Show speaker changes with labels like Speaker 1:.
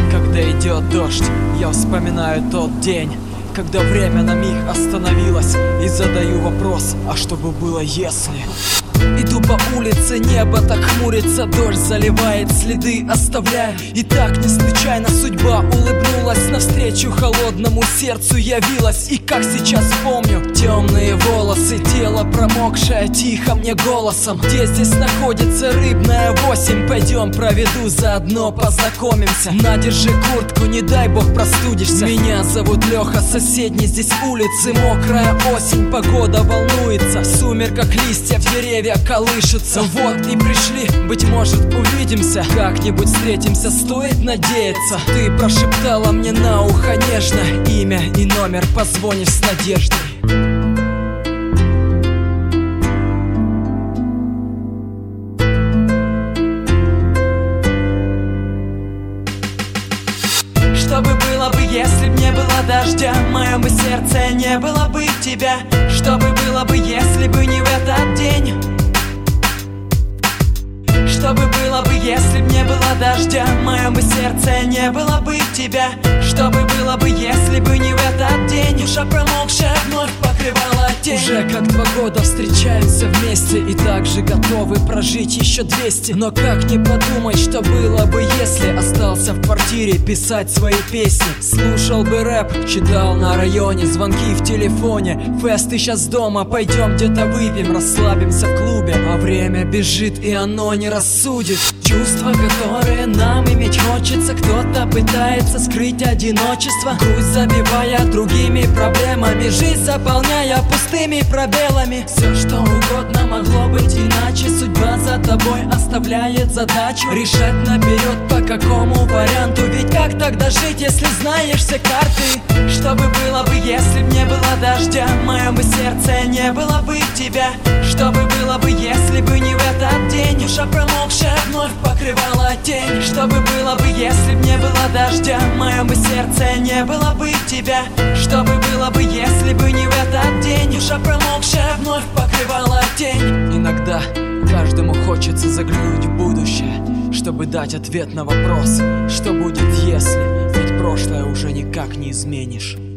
Speaker 1: Когда идет дождь, я вспоминаю тот день, когда время на миг остановилось, и задаю вопрос: а что бы было если? Иду по улице, небо так хмурится, дождь заливает, следы оставляя. И так не случайно судьба улыбнулась, навстречу холодному сердцу явилась. И как сейчас помню, темные волосы, тело промокшее тихо мне голосом: где здесь находится Рыбная 8? Пойдем проведу, заодно познакомимся. На, держи куртку, не дай бог простудишься. Меня зовут Леха, соседней здесь улицы. Мокрая осень, погода волнуется, в сумерках листья в деревья колышется. Вот и пришли, быть может увидимся, как-нибудь встретимся, стоит надеяться. Ты прошептала мне на ухо нежно имя и номер, позвонишь с надеждой. Что бы было бы, если б не было дождя? В моем бы сердце не было бы тебя. Что бы было бы, если бы не в этот день? Что бы было бы, если б не было дождя? В моем бы сердце не было бы тебя. Что бы было бы, если бы не в этот день? Душа промокшая вновь покрывала тень. Уже как 2 года встречаемся вместе, и также готовы прожить еще 200. Но как не подумать, что было бы, если остался в квартире писать свои песни? Слушал бы рэп, читал на районе, звонки в телефоне. Фест, ты сейчас дома, пойдем где-то выпьем, расслабимся в клубе. А время бежит, и оно не рассудит. Чувства, которые нам иметь хочется, кто-то пытается скрыть одиночество, грусть забивая другими проблемами, жизнь заполняя пустыми пробелами. Все что угодно могло быть иначе, судьба за тобой оставляет задачу решать наперед, по какому варианту. Ведь как тогда жить, если знаешь все карты? Что бы было бы, если б не было дождя? В моем бы сердце не было бы тебя. Что бы было бы, если бы не в этот день? Душа промокшая вновь покрывала тень. Что бы было бы, если б не было дождя? В моем бы сердце не было бы тебя. Что бы было бы, если бы не в этот день? Душа промокшая вновь покрывала тень. Иногда каждому хочется заглянуть в будущее, чтобы дать ответ на вопрос: что будет если? Ведь прошлое уже никак не изменишь.